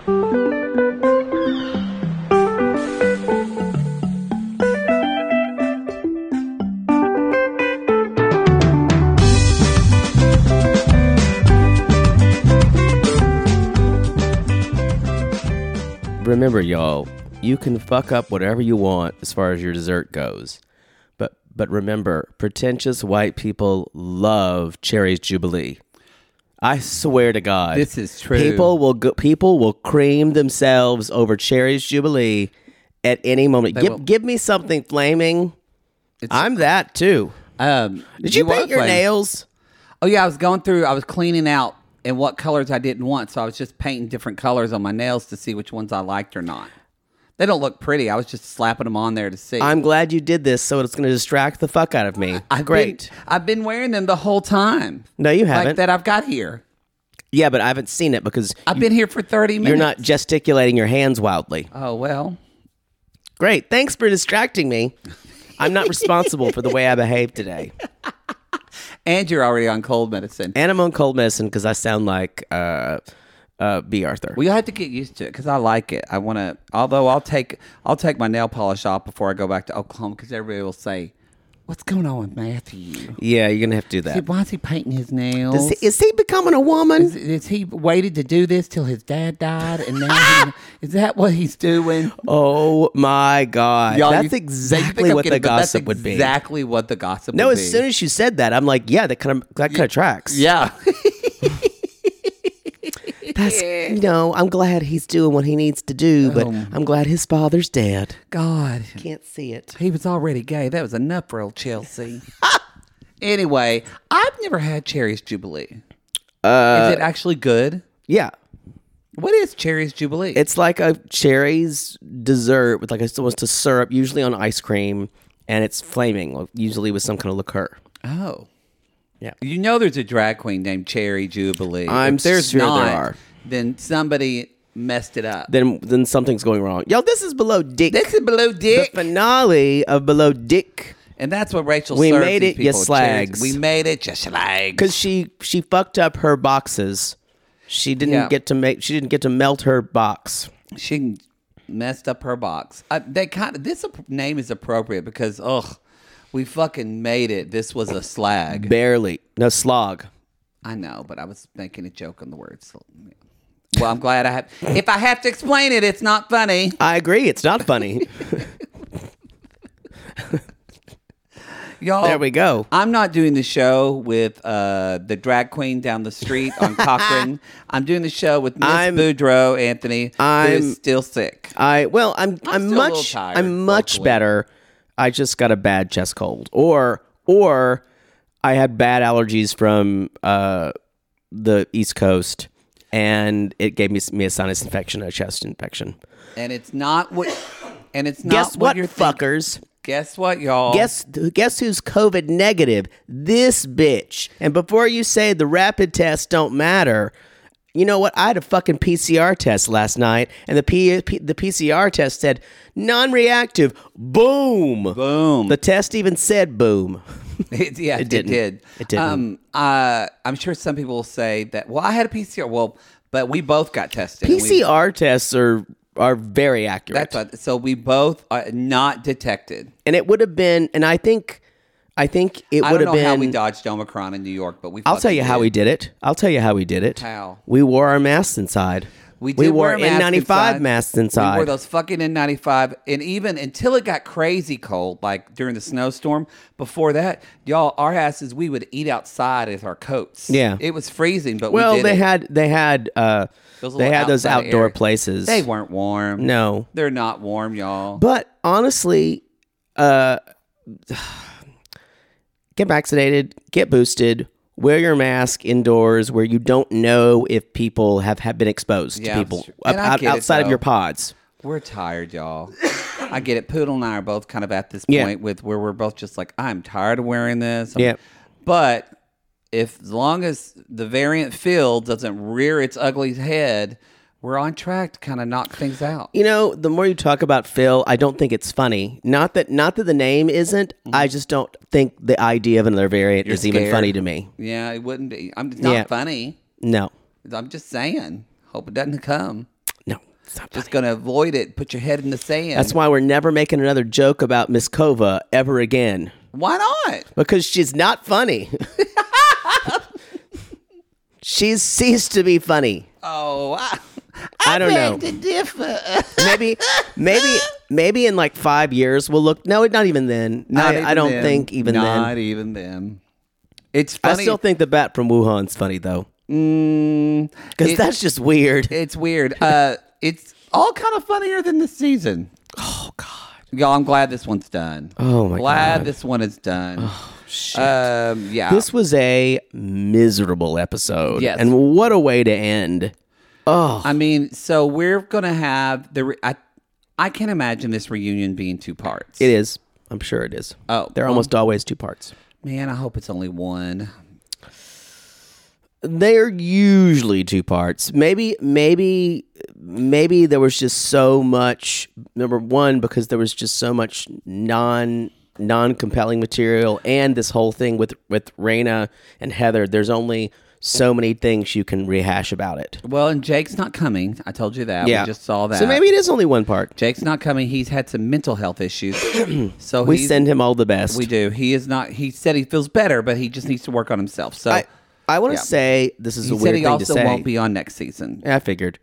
Remember, y'all, you can fuck up whatever you want as far as your dessert goes. But remember, pretentious white people love Cherry's Jubilee. I swear to God. This is true. People will cream themselves over Cherry's Jubilee at any moment. Give me something flaming. I'm that too. Did you paint your nails? Oh yeah, I was cleaning out and what colors I didn't want, so I was just painting different colors on my nails to see which ones I liked or not. They don't look pretty. I was just slapping them on there to see. I'm glad you did this, so it's going to distract the fuck out of me. Great. I've been wearing them the whole time. No, you haven't. Like that I've got here. Yeah, but I haven't seen it because I've been here for 30 minutes. You're not gesticulating your hands wildly. Oh, well. Great. Thanks for distracting me. I'm not responsible for the way I behave today. And you're already on cold medicine. And I'm on cold medicine because I sound like B. Arthur. Well, you'll have to get used to it because I like it. I want to. Although I'll take my nail polish off before I go back to Oklahoma because everybody will say, "What's going on with Matthew?" Yeah, you're gonna have to do that. Why is he painting his nails? Is he becoming a woman? Is he waited to do this till his dad died, and now is that what he's doing? Oh my God! Y'all, that's exactly what the gossip would be. Exactly what the gossip would be. No, as soon as you said that, I'm like, yeah, that kind of tracks. Yeah. That's, I'm glad he's doing what he needs to do, but I'm glad his father's dead. God. Can't see it. He was already gay. That was enough for old Chelsea. Anyway, I've never had Cherry's Jubilee. Is it actually good? Yeah. What is Cherry's Jubilee? It's like a cherry's dessert with like a syrup, usually on ice cream, and it's flaming, usually with some kind of liqueur. Oh. Yeah. You know there's a drag queen named Cherry Jubilee. I'm sure there are. Then somebody messed it up. Then something's going wrong. Yo, this is Below Dick. This is Below Dick. The finale of Below Dick. And that's what Rachel We serves made these it, you people, slags. We made it, you slags. Because she fucked up her boxes. She didn't get to melt her box. She messed up her box. This name is appropriate because we fucking made it. This was a slag. Barely. No, slog. I know, but I was making a joke on the words. So, well, I'm glad I have. If I have to explain it, it's not funny. I agree. It's not funny. Y'all, there we go. I'm not doing the show with the drag queen down the street on Cochrane. I'm doing the show with Miss Boudreaux, Anthony, who is still sick. I'm much better. I just got a bad chest cold, or I had bad allergies from the East Coast, and it gave me a sinus infection, a chest infection. And it's not what. And it's not. Guess what, you're fuckers? Guess what, y'all? Guess who's COVID negative? This bitch. And before you say the rapid tests don't matter, you know what? I had a fucking PCR test last night, and the PCR test said non-reactive. Boom. Boom. The test even said boom. It did. It didn't. I'm sure some people will say that, well, I had a PCR. Well, but we both got tested. PCR tests are very accurate. That's what, so we both are not detected. And it would have been, and I think it would have been. I don't know how we dodged Omicron in New York, but I'll tell you how we did it. How? We wore our masks inside. We wore N95 masks inside. We wore those fucking N95, and even until it got crazy cold, like during the snowstorm. Before that, y'all, our asses, we would eat outside with our coats. Yeah, it was freezing, but they had those outdoor places. They weren't warm. No, they're not warm, y'all. But honestly, get vaccinated, get boosted. Wear your mask indoors where you don't know if people have been exposed to people outside of your pods. We're tired, y'all. I get it. Poodle and I are both kind of at this point with where we're both just like, I'm tired of wearing this. But as long as the variant field doesn't rear its ugly head, we're on track to kind of knock things out. You know, the more you talk about Phil, I don't think it's funny. Not that the name isn't. Mm-hmm. I just don't think the idea of another variant is even funny to me. Yeah, it wouldn't be. It's not funny. No. I'm just saying. Hope it doesn't come. No. Just going to avoid it. Put your head in the sand. That's why we're never making another joke about Miss Kova ever again. Why not? Because she's not funny. She's ceased to be funny. Oh, I don't know. To differ. maybe in like 5 years we'll look. No, not even then. I don't think even then. Not even then. It's funny. I still think the bat from Wuhan's funny though. Because that's just weird. It's weird. It's all kind of funnier than this season. Oh God, y'all! I'm glad this one's done. Oh my God, glad this one is done. Oh shit. Yeah. This was a miserable episode. Yes. And what a way to end. Oh, I mean, so we're gonna have I can't imagine this reunion being 2 parts. it is. I'm sure it is. Oh, They're almost always 2 parts. Man, I hope it's only 1. They're usually 2 parts. Maybe there was just so much. Number one, because there was just so much non-compelling material, and this whole thing with Raina and Heather. There's only so many things you can rehash about it. Well, and Jake's not coming. I told you that. Yeah. We just saw that. So maybe it is only 1 part. Jake's not coming. He's had some mental health issues. So We send him all the best. We do. He is not. He said he feels better, but he just needs to work on himself. So I want to say this is a weird thing to say. He said he also won't be on next season. I figured.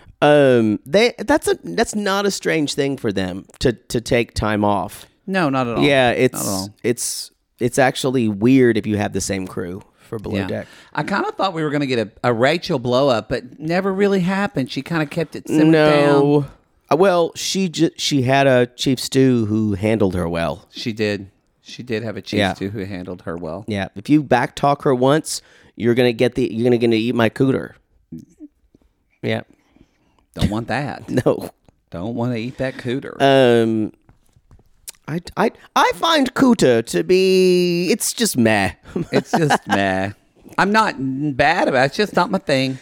That's not a strange thing for them to take time off. No, not at all. Yeah, Not at all. it's actually weird if you have the same crew for Below Deck. I kind of thought we were going to get a Rachel blow up, but never really happened. She kind of kept it simmered down. Well, she had a Chief Stew who handled her well. She did. She did have a Chief Stew who handled her well. Yeah, if you backtalk her once, you're gonna get eat my cooter. Yeah. Don't want that. No. Don't want to eat that cooter. I find Kuta to be, it's just meh. It's just meh. I'm not bad about it. It's just not my thing.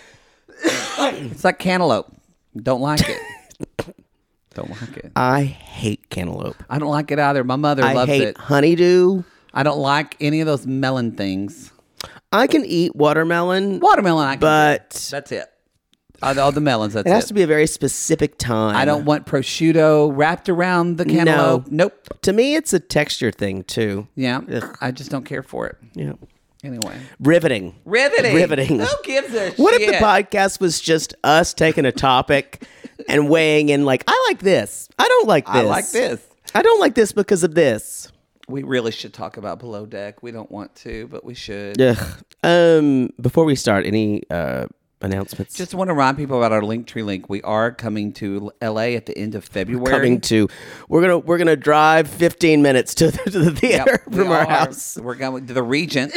It's like cantaloupe. Don't like it. Don't like it. I hate cantaloupe. I don't like it either. My mother loves I hate it. honeydew. I don't like any of those melon things. I can eat watermelon. Watermelon, I can but do. That's it. All the melons, that's it. It has to be a very specific time. I don't want prosciutto wrapped around the cantaloupe. No. Nope. To me, it's a texture thing, too. Yeah. Ugh. I just don't care for it. Yeah. Anyway. Riveting. Who gives a shit? What if the podcast was just us taking a topic and weighing in like, I like this. I don't like this. I like this. I don't like this because of this. We really should talk about Below Deck. We don't want to, but we should. Ugh. Before we start, any announcements? Just want to remind people about our Linktree link. We are coming to LA at the end of February. We're gonna drive 15 minutes to the theater from our house. We're going to the Regent.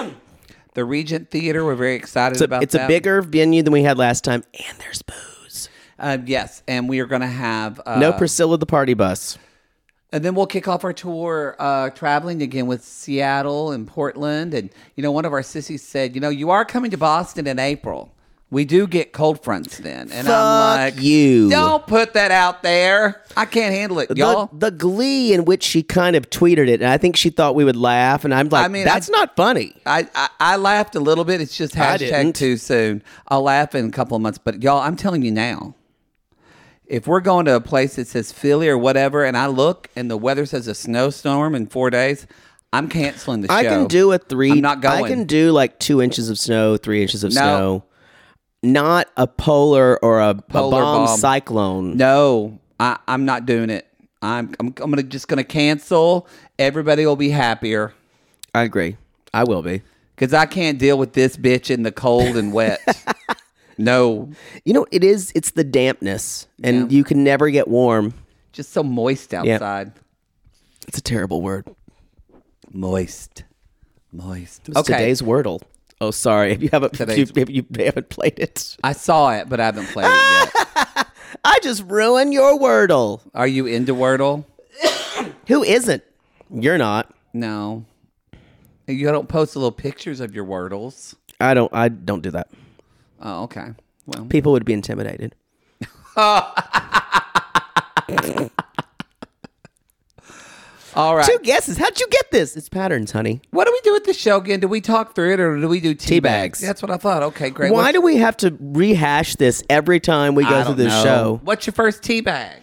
The Regent Theater. We're very excited about it's that. It's a bigger venue than we had last time, and there's booze. Yes, and we are going to have no Priscilla the party bus. And then we'll kick off our tour traveling again with Seattle and Portland. And, one of our sissies said, you are coming to Boston in April. We do get cold fronts then. And I'm like, you. Don't put that out there. I can't handle it, y'all. The glee in which she kind of tweeted it, and I think she thought we would laugh, and I'm like, that's not funny. I laughed a little bit. It's just hashtag too soon. I'll laugh in a couple of months. But, y'all, I'm telling you now. If we're going to a place that says Philly or whatever, and I look and the weather says a snowstorm in 4 days, I'm canceling the show. I can do I'm not going. I can do like 2 inches of snow, 3 inches of snow. Not a polar or a bomb cyclone. No, I'm not doing it. I'm just gonna cancel. Everybody will be happier. I agree. I will be. Because I can't deal with this bitch in the cold and wet. No. It's the dampness, and you can never get warm. Just so moist outside. Yep. It's a terrible word. Moist. It's today's Wordle. Oh, sorry. If you haven't played it. I saw it, but I haven't played it yet. I just ruined your Wordle. Are you into Wordle? Who isn't? You're not. No. You don't post little pictures of your Wordles. I don't do that. Oh, okay. Well, people would be intimidated. All right. 2 guesses. How'd you get this? It's patterns, honey. What do we do with the show again? Do we talk through it or do we do tea bags? That's what I thought. Okay, great. Why do we have to rehash this every time we go through the show? What's your first tea bag?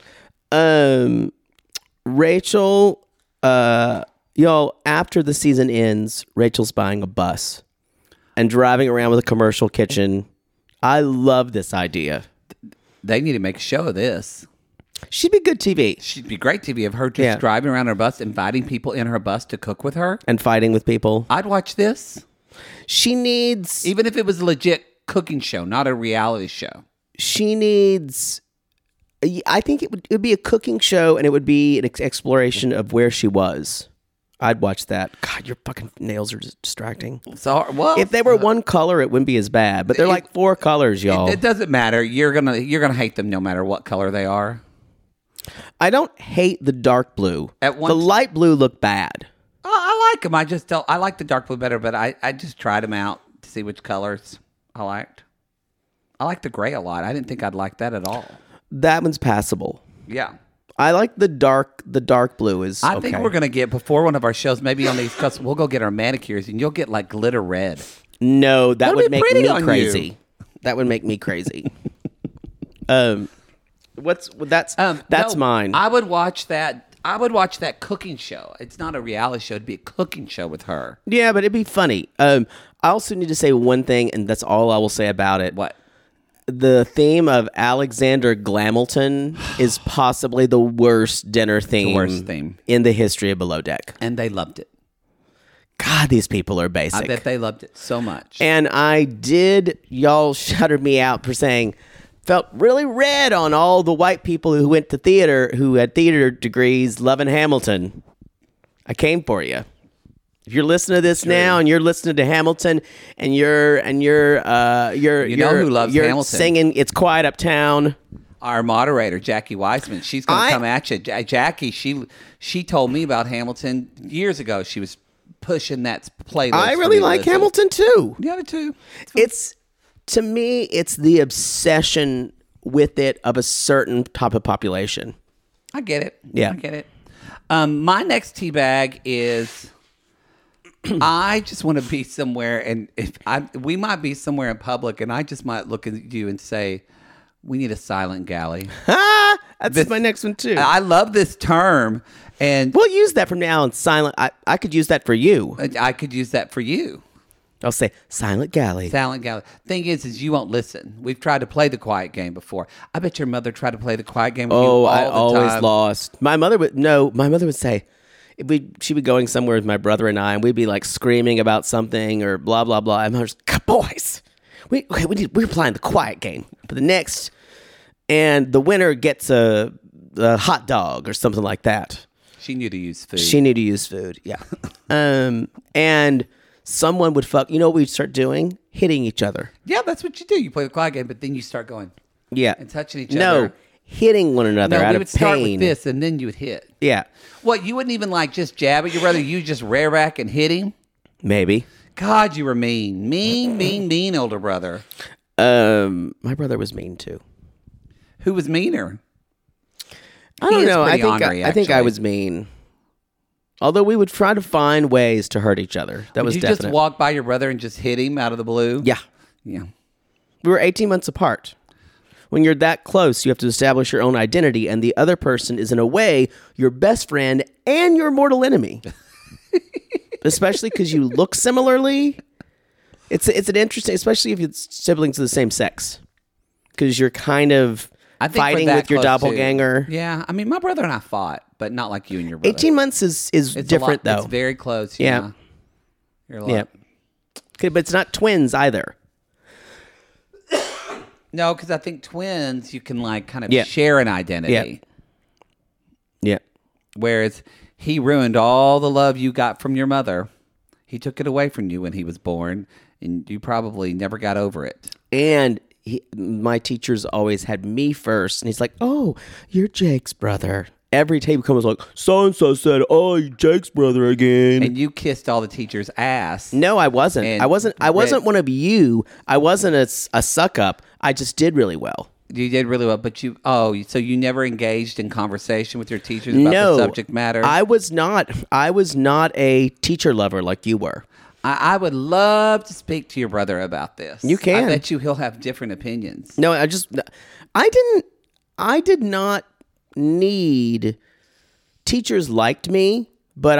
Rachel, y'all, after the season ends, Rachel's buying a bus and driving around with a commercial kitchen. I love this idea. They need to make a show of this. She'd be good TV. She'd be great TV of her just driving around her bus, inviting people in her bus to cook with her. And fighting with people. I'd watch this. She needs... Even if it was a legit cooking show, not a reality show. She needs... I think it would be a cooking show, and it would be an exploration of where she was. I'd watch that. God, your fucking nails are just distracting. So, well, if they were one color, it wouldn't be as bad. But they're like 4 colors, y'all. It doesn't matter. You're gonna hate them no matter what color they are. I don't hate the dark blue. The light blue look bad. Oh, I like them. I just don't. I like the dark blue better, but I just tried them out to see which colors I liked. I like the gray a lot. I didn't think I'd like that at all. That one's passable. Yeah. I like the dark blue is I think we're going to get, before one of our shows, maybe on these cuts, we'll go get our manicures and you'll get like glitter red. No, that would make me crazy. That would make me crazy. That's mine. I would watch that. I would watch that cooking show. It's not a reality show. It'd be a cooking show with her. Yeah, but it'd be funny. I also need to say one thing, and that's all I will say about it. What? The theme of Alexander Glamilton is possibly the worst dinner theme, in the history of Below Deck. And they loved it. God, these people are basic. I bet they loved it so much. And y'all shuttered me out for saying, felt really red on all the white people who went to theater, who had theater degrees, loving Hamilton. I came for you. If you're listening to this now and you're listening to Hamilton and you're who loves Hamilton? Singing "It's Quiet Uptown." Our moderator, Jackie Weissman, she's going to come at you. Jackie, she told me about Hamilton years ago. She was pushing that playlist. I really like Hamilton too. Yeah, me too. To me, it's the obsession with it of a certain type of population. I get it. Yeah, I get it. My next tea bag is. I just want to be somewhere, and we might be somewhere in public, and I just might look at you and say, "We need a silent galley." That's my next one too. I love this term, and we'll use that from now on. Silent. I could use that for you. I could use that for you. I'll say silent galley. Silent galley. Thing is you won't listen. We've tried to play the quiet game before. I bet your mother tried to play the quiet game with you all the time. I always lost. My mother would say. She'd be going somewhere with my brother and I, and we'd be like screaming about something or blah blah blah. And I was like, boys, we're playing the quiet game for the next, and the winner gets a hot dog or something like that. She knew to use food. Yeah. And someone would fuck. You know what we'd start doing? Hitting each other. Yeah, that's what you do. You play the quiet game, but then you start going. Yeah. And touching each other. No. Hitting one another out of pain. We would start with this, and then you would hit. Yeah. What, you wouldn't even like just jab at your brother? You just rear back and hit him? Maybe. God, you were mean. Mean, older brother. My brother was mean, too. Who was meaner? I don't know. I think I was mean. Although we would try to find ways to hurt each other. That was definite. Would you just walk by your brother and just hit him out of the blue? Yeah. Yeah. We were 18 months apart. When you're that close, you have to establish your own identity, and the other person is, in a way, your best friend and your mortal enemy. Especially because you look similarly. It's an interesting, especially if it's siblings of the same sex, because you're kind of fighting with your doppelganger. Too. Yeah, I mean, my brother and I fought, but not like you and your brother. 18 months is different, though. It's very close. Yeah. You're a lot. Okay, but it's not twins either. No, because I think twins, you can like kind of share an identity. Yeah. Whereas he ruined all the love you got from your mother. He took it away from you when he was born, and you probably never got over it. And my teachers always had me first, and he's like, "Oh, you're Jake's brother." Every time he comes like, "So-and-so said, oh, you're Jake's brother again." And you kissed all the teachers' ass. No, I wasn't. I wasn't one of you. I wasn't a suck up. I just did really well. You did really well, but so you never engaged in conversation with your teachers about the subject matter? I was not. I was not a teacher lover like you were. I would love to speak to your brother about this. You can. I bet you he'll have different opinions. No, I did not need, teachers liked me, but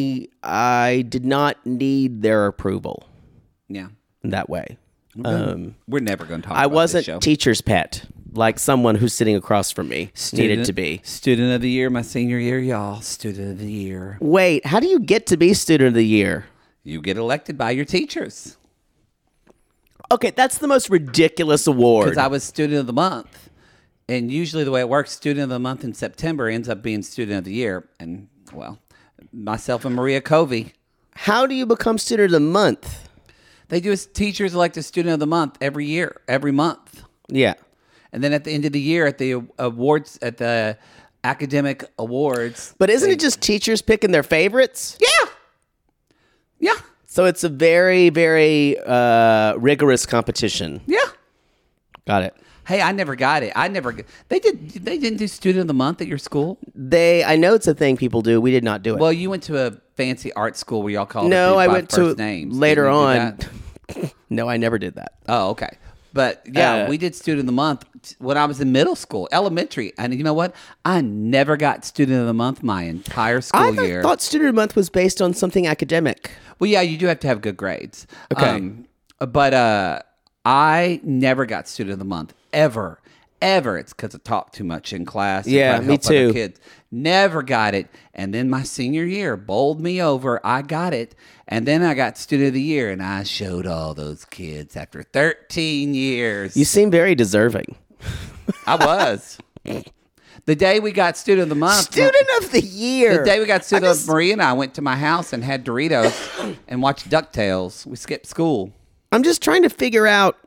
I did not need their approval. Yeah. In that way. We're never going to talk about this show. I wasn't teacher's pet, like someone who's sitting across from me needed to be. Student of the year, my senior year, y'all. Student of the year. Wait, how do you get to be student of the year? You get elected by your teachers. Okay, that's the most ridiculous award. Because I was student of the month. And usually the way it works, student of the month in September ends up being student of the year. And, well, myself and Maria Covey. How do you become student of the month? They do. Teachers elect a student of the month every month. Yeah. And then at the end of the year, at the awards, at the academic awards. But isn't it just teachers picking their favorites? Yeah. Yeah. So it's a very, very rigorous competition. Yeah. Got it. Hey, I never got it. They didn't do student of the month at your school? I know it's a thing people do. We did not do it. Well, you went to a fancy art school where y'all called No, I went to names. later on. No, I never did that. Oh, okay. But yeah, we did student of the month when I was in middle school, elementary. And you know what? I never got student of the month my entire school year. I thought student of the month was based on something academic. Well, yeah, you do have to have good grades. Okay. But I never got student of the month ever. It's because I talked too much in class. Yeah, me too. Kids. Never got it. And then my senior year bowled me over. I got it. And then I got student of the year, and I showed all those kids after 13 years. You seem very deserving. I was. The day we got student of the month. Student of the year. The day we got student of Maria and I went to my house and had Doritos and watched DuckTales. We skipped school. I'm just trying to figure out,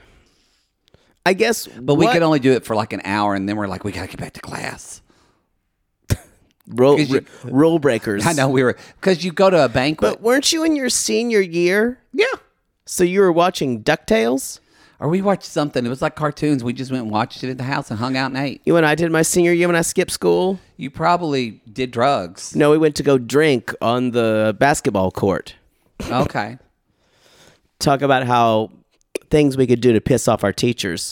I guess. But we could only do it for like an hour, and then we're like, we got to get back to class. Rule breakers. I know we were, because you go to a banquet. But weren't you in your senior year? Yeah. So you were watching DuckTales? Or we watched something. It was like cartoons. We just went and watched it at the house and hung out and ate. You and I did my senior year when I skipped school? You probably did drugs. No, we went to go drink on the basketball court. Okay. Talk about how things we could do to piss off our teachers.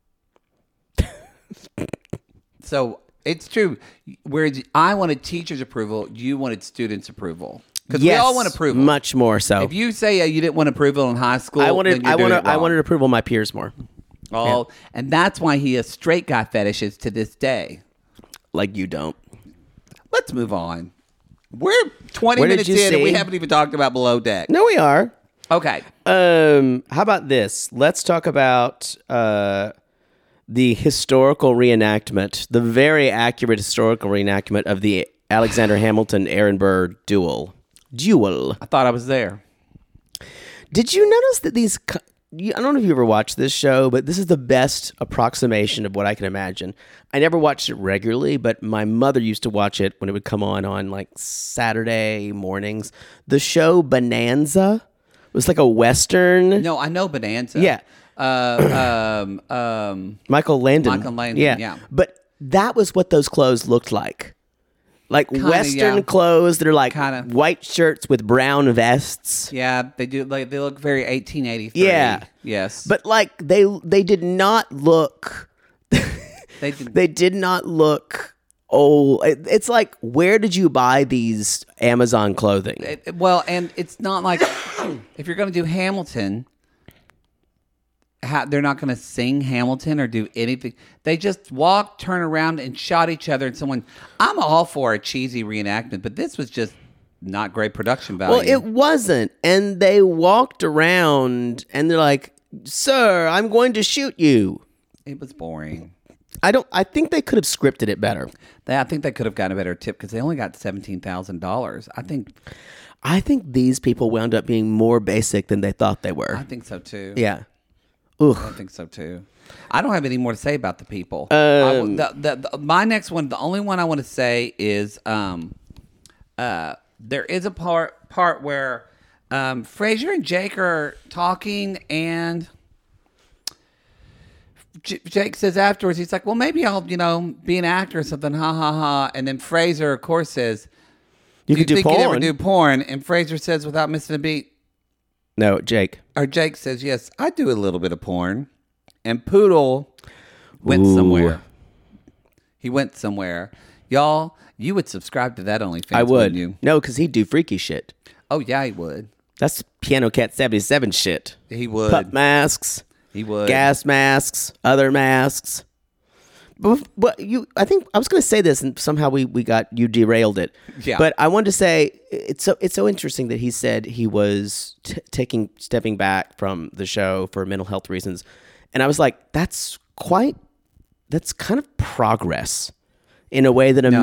So it's true. Whereas I wanted teachers' approval, you wanted students' approval. Because yes, we all want approval. Much more so. If you say you didn't want approval in high school, I wanted approval of my peers more. Oh, yeah. And that's why he has straight guy fetishes to this day. Like you don't. Let's move on. We're 20 minutes in and we haven't even talked about Below Deck. No, we are. Okay. How about this? Let's talk about the historical reenactment, the very accurate historical reenactment of the Alexander Hamilton Aaron Burr duel. I thought I was there. Did you notice that these... I don't know if you ever watched this show, but this is the best approximation of what I can imagine. I never watched it regularly, but my mother used to watch it when it would come on like Saturday mornings. The show Bonanza was like a Western. No, I know Bonanza. Yeah. Michael Landon. Yeah. But that was what those clothes looked like. Like kinda, Western clothes that are like kinda white shirts with brown vests. Yeah, they do. Like they look very 1883. Yeah, yes. But like they did not look. They did not look old. It's like, where did you buy these Amazon clothing? Well, and it's not like if you're going to do Hamilton. They're not going to sing Hamilton or do anything. They just walked, turned around, and shot each other. And I'm all for a cheesy reenactment, but this was just not great production value. Well, it wasn't. And they walked around, and they're like, "Sir, I'm going to shoot you." It was boring. I think they could have scripted it better. I think they could have gotten a better tip because they only got $17,000. I think these people wound up being more basic than they thought they were. I think so too. Yeah. I think so too. I don't have any more to say about the people. My next one, the only one I want to say is there is a part where Frasier and Jake are talking, and Jake says afterwards, he's like, well, maybe I'll, be an actor or something. Ha, ha, ha. And then Fraser, of course, says, you could do porn. You'd ever do porn? And Fraser says, without missing a beat. No, Jake. Or Jake says, yes, I do a little bit of porn. And Poodle went somewhere. He went somewhere. Y'all, you would subscribe to that OnlyFans, I would. Wouldn't you? No, because he'd do freaky shit. Oh, yeah, he would. That's Piano Cat 77 shit. He would. Pup masks. He would. Gas masks. Other masks. But I think I was going to say this, and somehow you derailed it. Yeah. But I wanted to say it's so interesting that he said he was stepping back from the show for mental health reasons, and I was like, that's kind of progress in a way that a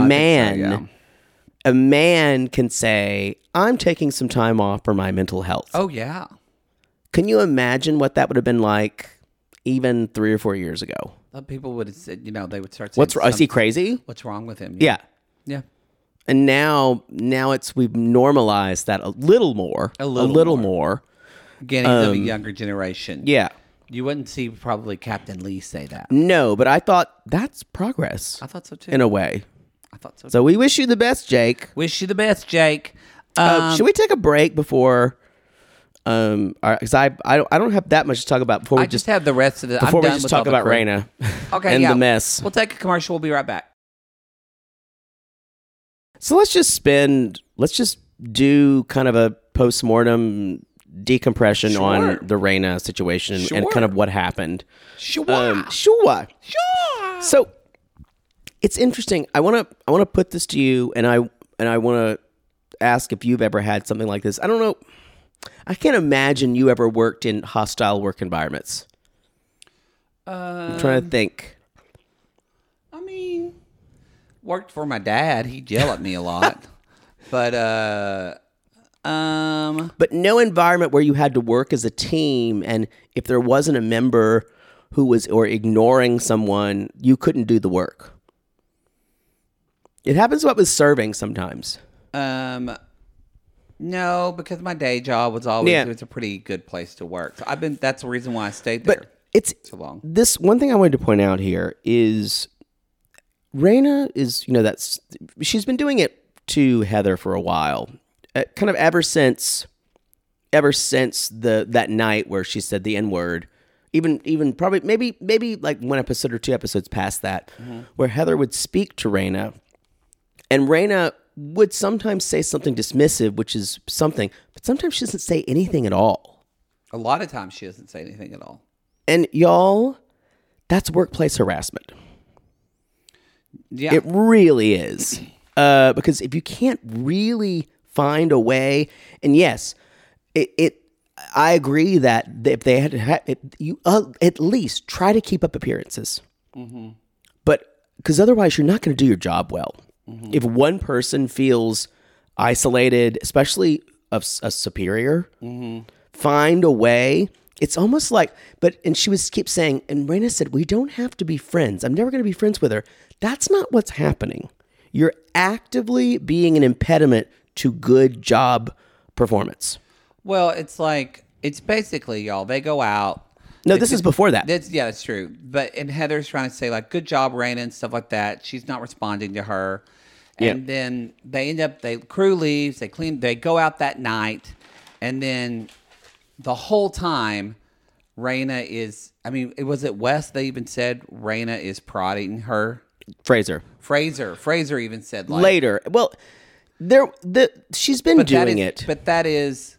man can say, I'm taking some time off for my mental health. Oh yeah. Can you imagine what that would have been like even 3 or 4 years ago? People would have said, they would start saying, is he crazy? What's wrong with him? Yeah. Yeah. And now we've normalized that a little more. A little more. Again, he's of a younger generation. Yeah. You wouldn't see probably Captain Lee say that. No, but I thought that's progress. I thought so too. In a way. I thought so too. So we wish you the best, Jake. Wish you the best, Jake. Should we take a break before... because I don't have that much to talk about before we just have the rest of the. Before we just talk about Raina, okay, and the mess. We'll take a commercial. We'll be right back. So let's just do kind of a post-mortem decompression on the Raina situation and kind of what happened. Sure. So it's interesting. I want to put this to you, and I want to ask if you've ever had something like this. I don't know. I can't imagine you ever worked in hostile work environments. I'm trying to think. I mean, worked for my dad. He'd yell at me a lot. But no environment where you had to work as a team, and if there wasn't a member who was ignoring someone, you couldn't do the work. It happens with serving sometimes. No, because my day job was always it was a pretty good place to work. So that's the reason why I stayed there. But it's so long. This one thing I wanted to point out here is Raina is, she's been doing it to Heather for a while. Kind of ever since that night where she said the N-word. Even probably maybe like one episode or 2 episodes past that, where Heather would speak to Raina, and Raina would sometimes say something dismissive, which is something, but sometimes she doesn't say anything at all. A lot of times she doesn't say anything at all. And y'all, that's workplace harassment. Yeah. It really is. Because if you can't really find a way, and yes, I agree that if they had you at least try to keep up appearances. Mm-hmm. But because otherwise you're not going to do your job well. Mm-hmm. If one person feels isolated, especially of a superior, find a way. It's almost like, and she keep saying, and Raina said, we don't have to be friends. I'm never going to be friends with her. That's not what's happening. You're actively being an impediment to good job performance. Well, it's basically, y'all, they go out. No, this is before that. That's true. And Heather's trying to say, like, good job, Raina, and stuff like that. She's not responding to her. And then crew leaves, they go out that night, and then the whole time, Raina is, was it Wes they even said Raina is prodding her? Fraser even said, like. Later. Well, she's been doing it. But that is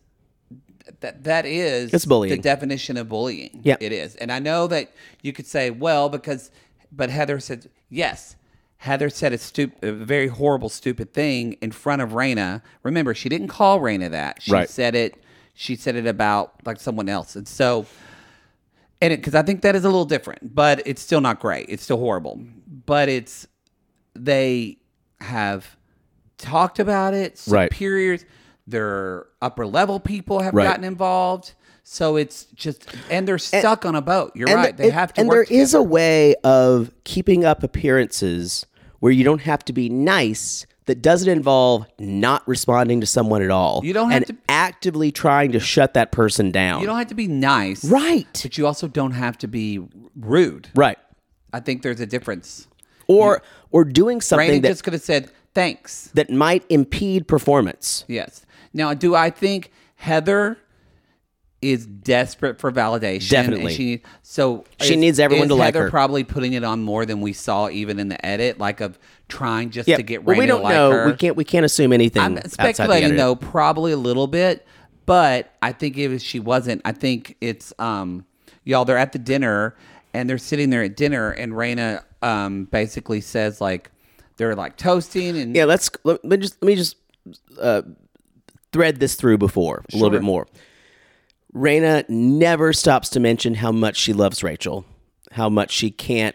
it's bullying. The definition of bullying. Yeah. It is. And I know that you could say, well, but Heather said, yes. Heather said a very horrible, stupid thing in front of Raina. Remember, she didn't call Raina that. She said it about like someone else. And so, because I think that is a little different, but it's still not great. It's still horrible. But they have talked about it. Superiors, their upper level people have gotten involved. So it's just, and they're stuck on a boat. You're right. They have to work together. There is a way of keeping up appearances where you don't have to be nice, that doesn't involve not responding to someone at all. You don't have and actively trying to shut that person down. You don't have to be nice. Right. But you also don't have to be rude. Right. I think there's a difference. Or doing something Raina that just could have said thanks. That might impede performance. Yes. Now, do I think Heather is desperate for validation? Definitely. And she needs everyone to like her. Heather probably putting it on more than we saw even in the edit, like of trying just to get Raina we don't to like know. her. We can't assume anything. I'm speculating though, probably a little bit, but I think if she wasn't, I think it's y'all. They're at the dinner and they're sitting there at dinner, and Raina basically says like they're like toasting and let me just thread this through before a little bit more. Raina never stops to mention how much she loves Rachel, how much she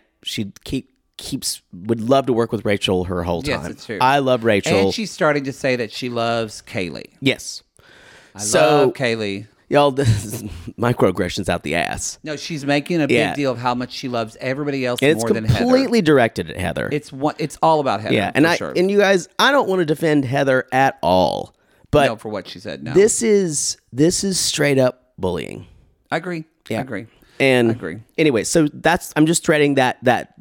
would love to work with Rachel her whole time. Yes, it's true. I love Rachel. And she's starting to say that she loves Kaylee. Yes. I love Kaylee. Y'all, this is microaggressions out the ass. No, she's making a big deal of how much she loves everybody else and more than Heather. It's completely directed at Heather. It's all about Heather. Yeah, and you guys, I don't want to defend Heather at all. But no, for what she said, no. This is straight up bullying. I agree. Yeah. I agree. And I agree. Anyway, so I'm just threading that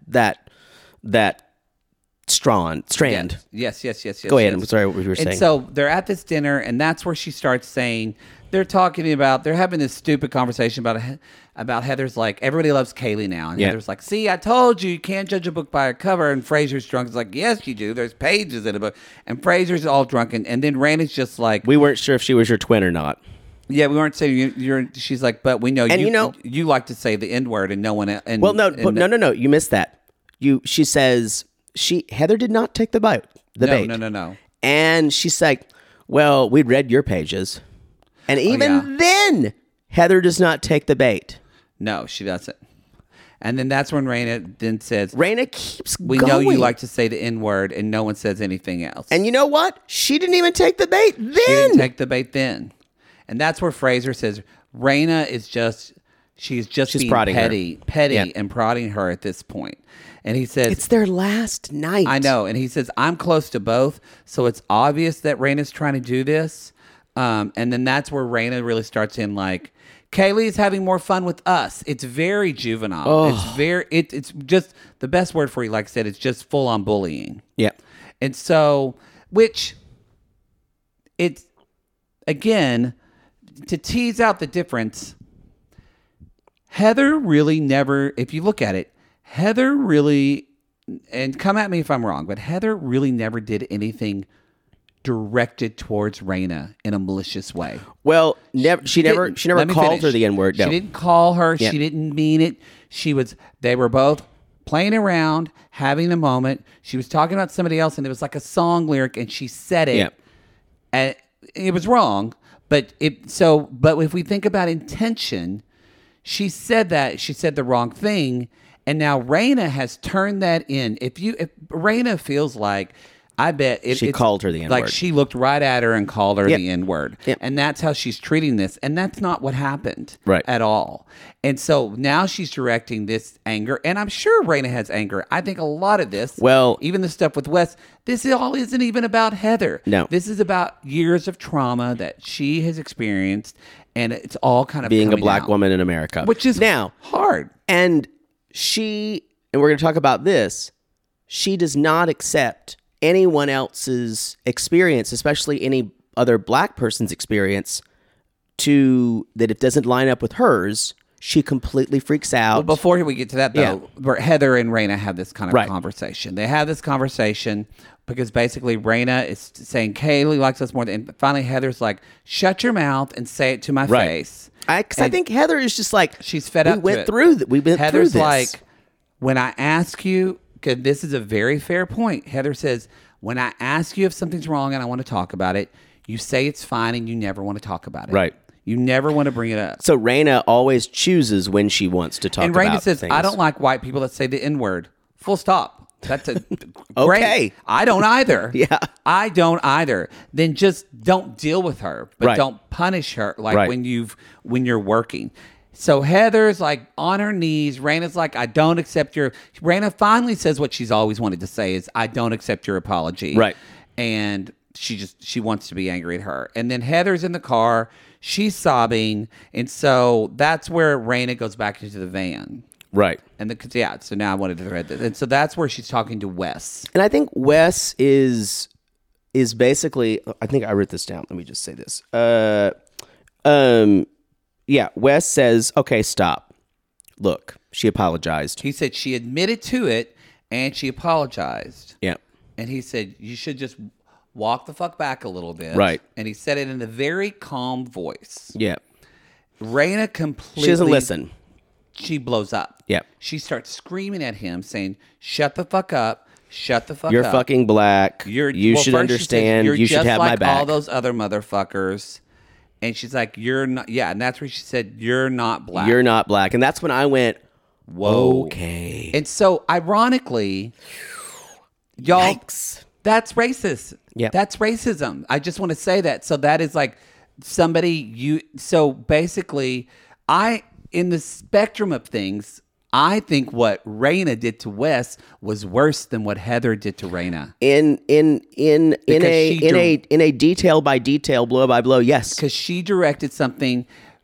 strand. Yes. Go ahead. I'm sorry what you were saying. And so they're at this dinner, and that's where she starts saying they're having this stupid conversation about Heather's like everybody loves Kaylee now, and Heather's like, see, I told you can't judge a book by a cover, and Fraser's drunk. It's like, yes, you do. There's pages in a book, and Fraser's all drunken, and then Raina's just like, we weren't sure if she was your twin or not. Yeah, we weren't saying you're. She's like, but we know and you like to say the N word and no one. And, well, no, you missed that. She says Heather did not take the bait. No. And she's like, well, we'd read your pages, and even then, Heather does not take the bait. No, she doesn't. And then that's when Raina then says, Raina keeps we going. know you like to say the N word, and no one says anything else. And you know what? She didn't even take the bait then. She didn't take the bait then. And that's where Fraser says Raina is she's being petty and prodding her at this point. And he says, it's their last night. I know. And he says, I'm close to both. So it's obvious that Raina's trying to do this. And then that's where Raina really starts in like, Kaylee's having more fun with us. It's very juvenile. Oh. It's just the best word for you. Like I said, it's just full on bullying. Yeah. And so, which it's again, to tease out the difference, Heather really never, if you look at it, Heather really, and come at me if I'm wrong, but Heather really never did anything directed towards Raina in a malicious way. Well, she never called her the N-word. No. She didn't call her. Yeah. She didn't mean it. They were both playing around, having a moment. She was talking about somebody else, and it was like a song lyric, and she said it. Yeah. And it was wrong. But if we think about intention, she said the wrong thing, and now Raina has turned that in. If Raina feels like, I bet she called her the N-word. Like she looked right at her and called her the N-word. Yep. And that's how she's treating this. And that's not what happened at all. And so now she's directing this anger. And I'm sure Raina has anger. I think a lot of this, even the stuff with Wes, this all isn't even about Heather. No. This is about years of trauma that she has experienced. And it's all kind of being a black woman in America. Which is now hard. And we're going to talk about this, she does not accept anyone else's experience, especially any other black person's experience, that it doesn't line up with hers. She completely freaks out. Well, before we get to that, though, Heather and Raina have this kind of conversation. They have this conversation because basically Raina is saying Kaylee likes us more than. And finally, Heather's like, "Shut your mouth and say it to my face." Because I think Heather is just like, she's fed up. We went through this. Heather's like, when I ask you, because this is a very fair point. Heather says, when I ask you if something's wrong and I want to talk about it, you say it's fine and you never want to talk about it. Right. You never want to bring it up. So Raina always chooses when she wants to talk about things. And Raina says, I don't like white people that say the N-word. Full stop. That's a okay. Great. I don't either. Yeah. I don't either. Then just don't deal with her, but don't punish her when you're working. So Heather's like on her knees. Raina's like, I don't accept Raina finally says what she's always wanted to say is, I don't accept your apology. Right. and she wants to be angry at her. And then Heather's in the car, she's sobbing, and so that's where Raina goes back into the van. Right. And so now I wanted to thread this. And so that's where she's talking to Wes. And I think Wes is basically, I think I wrote this down. Let me just say this. Wes says, okay, stop. Look, she apologized. He said she admitted to it and she apologized. Yeah. And he said, you should just walk the fuck back a little bit. Right. And he said it in a very calm voice. Yeah. Raina completely... She doesn't listen. She blows up. Yeah. She starts screaming at him, saying, shut the fuck up. Shut the fuck You're up. You're fucking black. You should understand. You should have my back. You're just like all those other motherfuckers. And she's like, you're not... Yeah, and that's where she said, you're not black. You're not black. And that's when I went, whoa. Okay. And so, ironically, y'all... Yikes. That's racist. Yeah. That's racism. I just want to say that. So that is like so basically, in the spectrum of things, I think what Raina did to Wes was worse than what Heather did to Raina. In a detail by detail, blow by blow, yes. Because she directed something.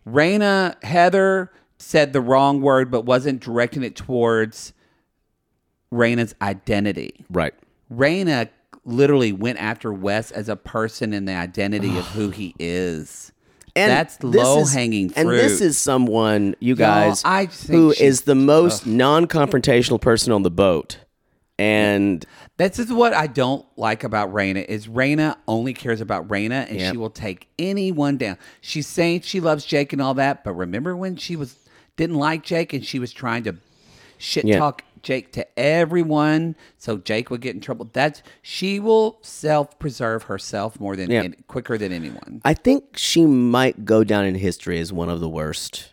Heather said the wrong word, but wasn't directing it towards Raina's identity. Right. Raina literally went after Wes as a person and the identity of who he is. And that's low-hanging fruit. And this is someone, you guys, who is the most non-confrontational person on the boat. And this is what I don't like about Raina, is Raina only cares about Raina, and she will take anyone down. She's saying she loves Jake and all that, but remember when she didn't like Jake and she was trying to shit-talk Jake to everyone so Jake would get in trouble? She will self-preserve herself more than quicker than anyone. I think she might go down in history as one of the worst.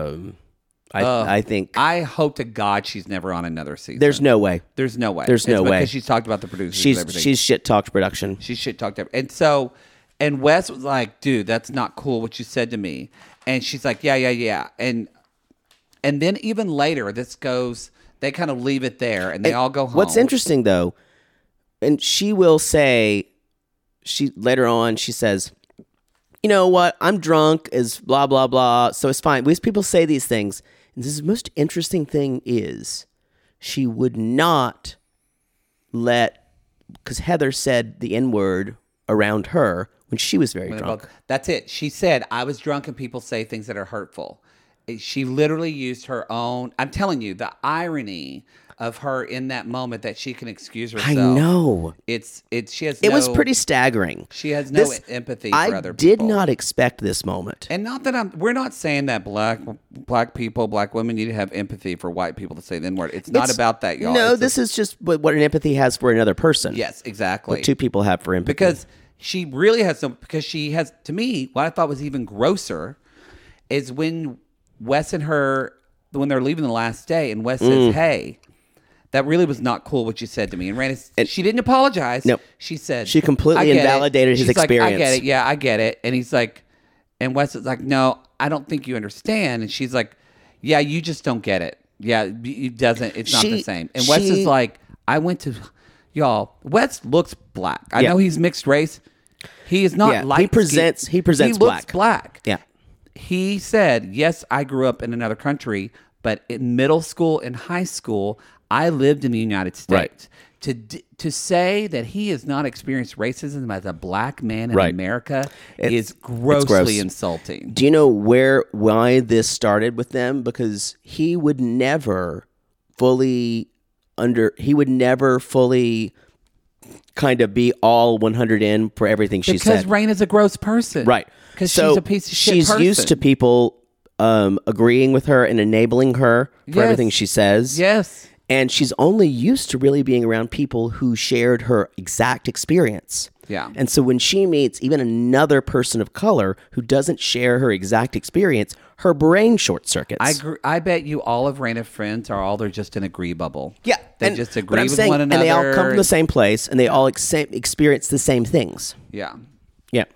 I think. I hope to God she's never on another season. There's no way. There's no way. There's no way. Because she's talked about the producers and everything. She's shit-talked production. She's shit-talked everything. And so, and Wes was like, dude, that's not cool what you said to me. And she's like, yeah. And then even later, they kind of leave it there and they all go home. What's interesting though, and she will say, later on, she says, you know what, I'm drunk as blah, blah, blah, so it's fine. People say these things. And the most interesting thing is she would not because Heather said the N-word around her when she was very drunk. That's it. She said, I was drunk and people say things that are hurtful. She literally used her own. I'm telling you, the irony of her in that moment that she can excuse herself. I know. It was pretty staggering. She has no empathy for other people. I did not expect this moment. And not that we're not saying that black people, black women need to have empathy for white people to say the N-word. It's not about that, y'all. No, this is just what an empathy has for another person. Yes, exactly. What two people have for empathy. Because she really has because she has, to me, what I thought was even grosser is when Wes and her, when they're leaving the last day, and Wes says, hey, that really was not cool what you said to me. And Raina, she didn't apologize. No. She said, she completely invalidated his experience. Like, I get it. Yeah, I get it. And he's like, and Wes is like, no, I don't think you understand. And she's like, yeah, you just don't get it. Yeah, it's not the same. And Wes is like, Wes looks black. I know he's mixed race. He is not light. He presents black. Yeah. He said, yes, I grew up in another country, but in middle school and high school, I lived in the United States. Right. To say that he has not experienced racism as a black man in America is grossly insulting. Do you know why this started with them? Because he would never fully kind of be all 100 in for everything she said. Because Raina's a gross person. Right. Because she's a piece of shit person. She's used to people agreeing with her and enabling her for everything she says. Yes. And she's only used to really being around people who shared her exact experience. Yeah. And so when she meets even another person of color who doesn't share her exact experience, her brain short circuits. I bet you all of Raina's friends they're just in a agree bubble. Yeah. They just agree with one another. And they all come from the same place and they all experience the same things. Yeah. Yeah.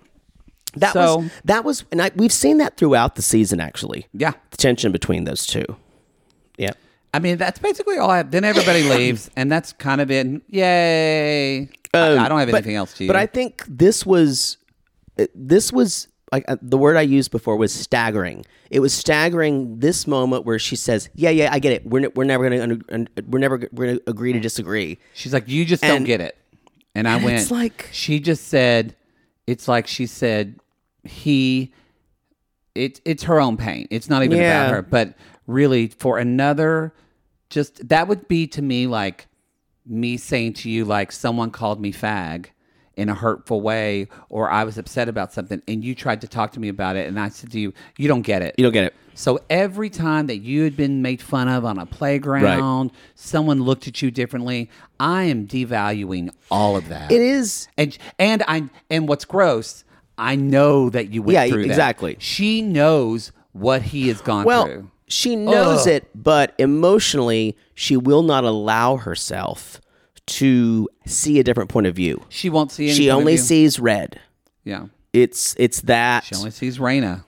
We've seen that throughout the season, actually. Yeah. The tension between those two. Yeah. I mean, that's basically all I have. Then everybody leaves, and that's kind of it. Yay. I don't have anything else to use. But I think this was like the word I used before was staggering. It was staggering, this moment where she says, yeah, I get it. We're never going to agree to disagree. She's like, you just don't get it. And I went, it's like, she just said, it's like she said, it's her own pain. It's not even about her. But really, for another, just, that would be to me like me saying to you, like, someone called me fag in a hurtful way, or I was upset about something, and you tried to talk to me about it, and I said to you, you don't get it. You don't get it. So every time that you had been made fun of on a playground, someone looked at you differently, I am devaluing all of that. It is. And what's gross, I know that you went through that. Exactly. She knows what he has gone through. She knows it, but emotionally, she will not allow herself to see a different point of view. She won't see any She only sees red. Yeah. It's that. She only sees Raina.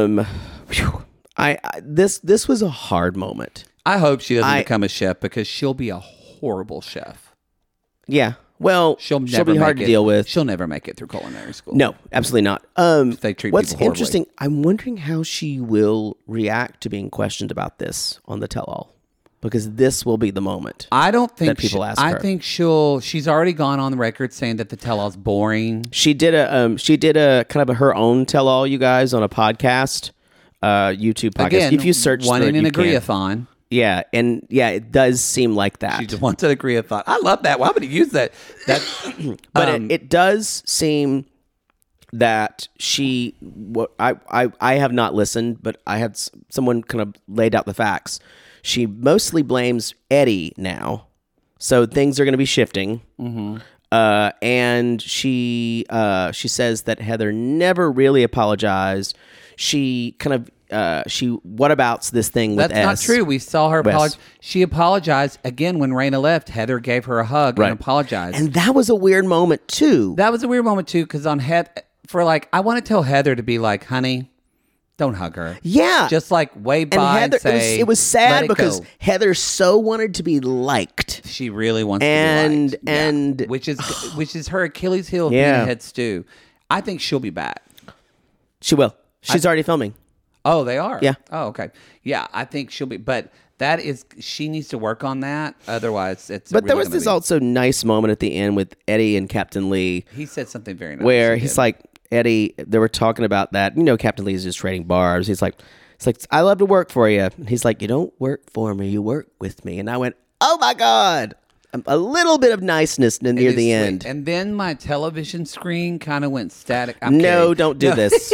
This was a hard moment. I hope she doesn't become a chef, because she'll be a horrible chef. Yeah. Well, she'll be hard to deal with. She'll never make it through culinary school. No, absolutely not. They treat what's people horribly. interesting, I'm wondering how she will react to being questioned about this on the tell-all. Because this will be the moment. I don't think that people ask her. I think she's already gone on the record saying that the tell-all's boring. She did a kind of her own tell-all, you guys, on a podcast, YouTube podcast. Again, if you search one for in it, an you can. agree-a-thon. Yeah, and it does seem like that. She just wants an agree-a-thon. I love that. Why would he use that? But it does seem that she. I have not listened, but I had someone kind of laid out the facts. She mostly blames Eddie now, so things are going to be shifting. Mm-hmm. And she says that Heather never really apologized. She kind of whatabouts this thing with That's not true. We saw her apologize. She apologized again when Raina left. Heather gave her a hug and apologized. And that was a weird moment too. That was a weird moment too, because on I want to tell Heather to be like, honey, don't hug her. Yeah. Just like wave by and say, it was sad because Heather so wanted to be liked. She really wants to be liked. And which is her Achilles heel of being a head stew. I think she'll be back. She will. She's already filming. Oh, they are? Yeah. Oh, okay. Yeah, I think she'll be, but she needs to work on that. Otherwise, it's But there was this also nice moment at the end with Eddie and Captain Lee. He said something very nice. Where he's like, Eddie, they were talking about that. You know, Captain Lee is just trading barbs. He's like, I love to work for you. And he's like, you don't work for me, you work with me. And I went, oh my God. A little bit of niceness near the end. And then my television screen kind of went static. No, don't do this.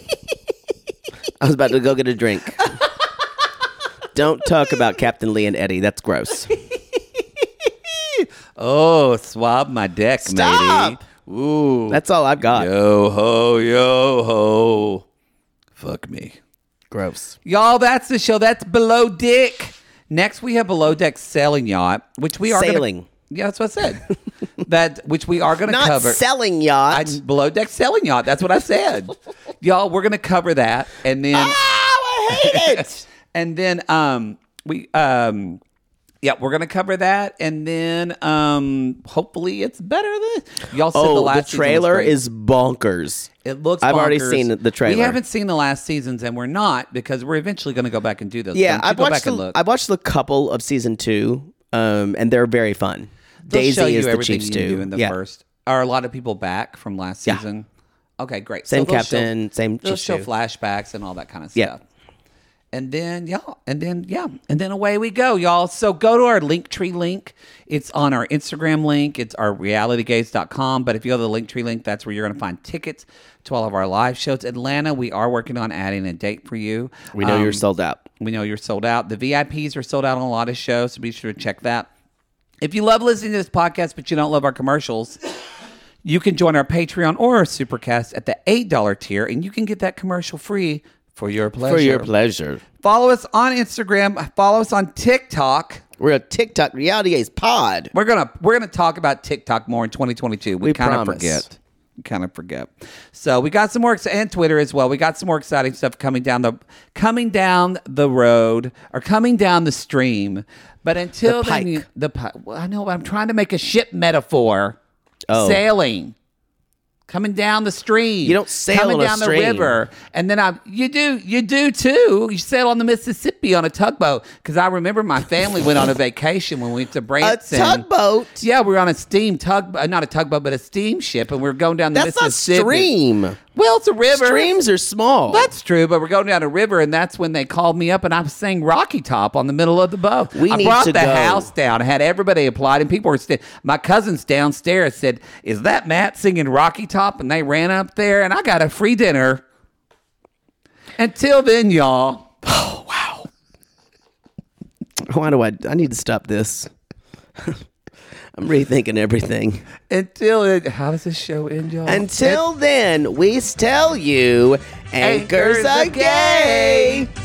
I was about to go get a drink. Don't talk about Captain Lee and Eddie. That's gross. Oh, swab my deck, Stop! matey. Ooh. That's all I've got. Yo ho. Fuck me. Gross. Y'all, that's the show. That's Below Deck. Next, we have Below Deck Sailing Yacht, which we are Sailing. Yeah, that's what I said. Which we are going to cover. Not selling yacht. Below Deck Sailing Yacht. That's what I said. Y'all, we're going to cover that. And then... Oh, I hate it. And then we're going to cover that. And then hopefully it's better than... Y'all said the last the trailer is bonkers. It looks I've bonkers. already seen the trailer. We haven't seen the last seasons, and we're not, because we're eventually going to go back and do those. Yeah, I've watched a couple of season 2, and they're very fun. They'll Daisy show you is the everything chief you stew. do in the first. Are a lot of people back from last season? Okay, great. Same captain, same chief They'll show stew. flashbacks and all that kind of Yeah. stuff. And then away we go, y'all. So go to our Linktree link. It's on our Instagram link. It's our realitygaze.com. But if you go to the Linktree link, that's where you're going to find tickets to all of our live shows. Atlanta, we are working on adding a date for you. We know you're sold out. We know you're sold out. The VIPs are sold out on a lot of shows, so be sure to check that. If you love listening to this podcast, but you don't love our commercials, you can join our Patreon or our Supercast at the $8 tier, and you can get that commercial free for your pleasure. For your pleasure. Follow us on Instagram. Follow us on TikTok. We're a TikTok Reality Gaze pod. We're gonna talk about TikTok more in 2022. We kind of promise. forget. kind of forget. So we got some more, and Twitter as well. We got some more exciting stuff coming down the road or coming down the stream. But until then, well, I know I'm trying to make a ship metaphor. Oh. Sailing. Coming down the stream. You don't sail coming on down a stream. the river. And then you do too. You sail on the Mississippi on a tugboat. Because I remember my family went on a vacation when we went to Branson. A tugboat? Yeah, we were on a steam tugboat, not a tugboat, but a steamship, and we were going down the Mississippi. That's not stream. Well, it's a river. Streams are small. That's true, but we're going down a river, and that's when they called me up, and I was saying Rocky Top on the middle of the boat. I brought the house down. I had everybody applied, and people were my cousins downstairs said, "Is that Matt singing Rocky Top?" And they ran up there, and I got a free dinner. Until then, y'all. Oh, wow. Why do I need to stop this? I'm rethinking everything. How does this show end, y'all? Until then, we tell you, anchors are gay.